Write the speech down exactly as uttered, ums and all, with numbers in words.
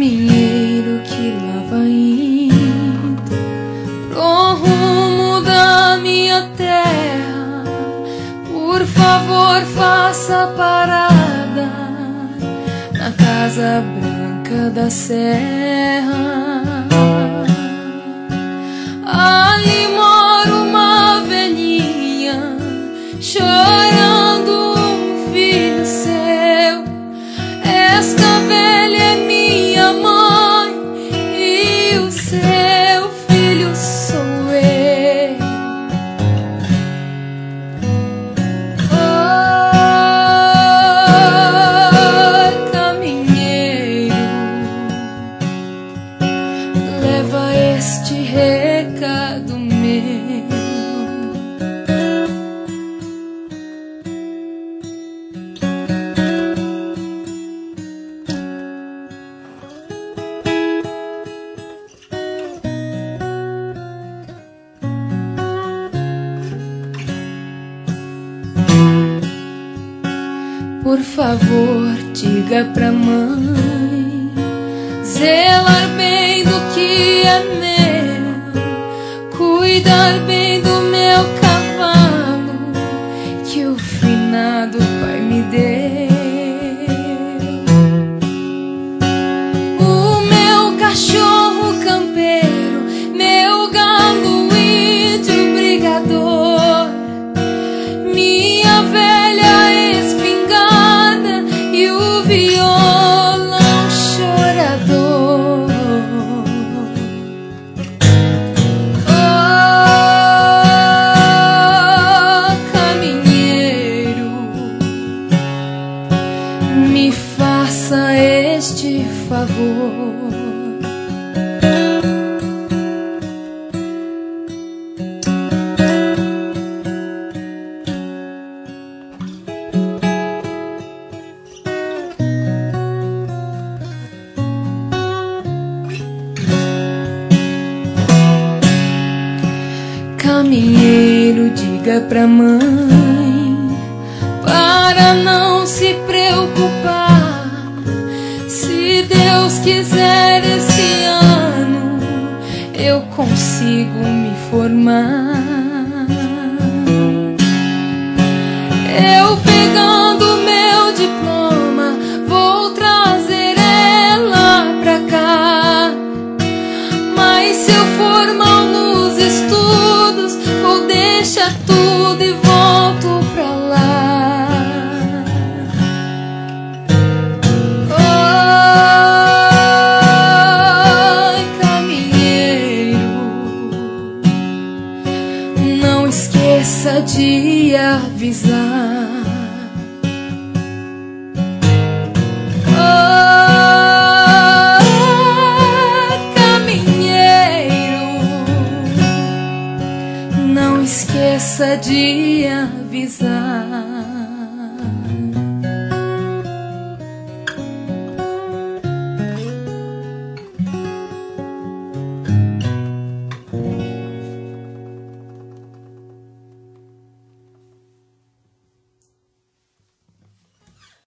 caminheiro que lá vai indo pro rumo da minha terra, por favor faça parada na Casa Branca da Serra. Ali mora uma velhinha chorando um filho seu. Esta velha é minha mãe e o seu filho sou eu. Oh, caminheiro, leva este recado meu. Por favor, diga pra mãe zelar bem do que é meu, cuidar bem do meu cavalo que o finado pai me deu. O meu cachorro campeiro, meu galo índio brigador, minha velha espingarda e o violão chorador. Oh, caminheiro, me faça este favor. Caminheiro, diga pra mãe para não se preocupar. Se Deus quiser, esse ano eu consigo me formar. Eu pegando meu diploma vou trazer ela pra cá. Mas se eu for mal nos estudos, vou deixar tudo e volto pra lá. Oh, caminheiro, não esqueça de avisar. Não esqueça de avisar.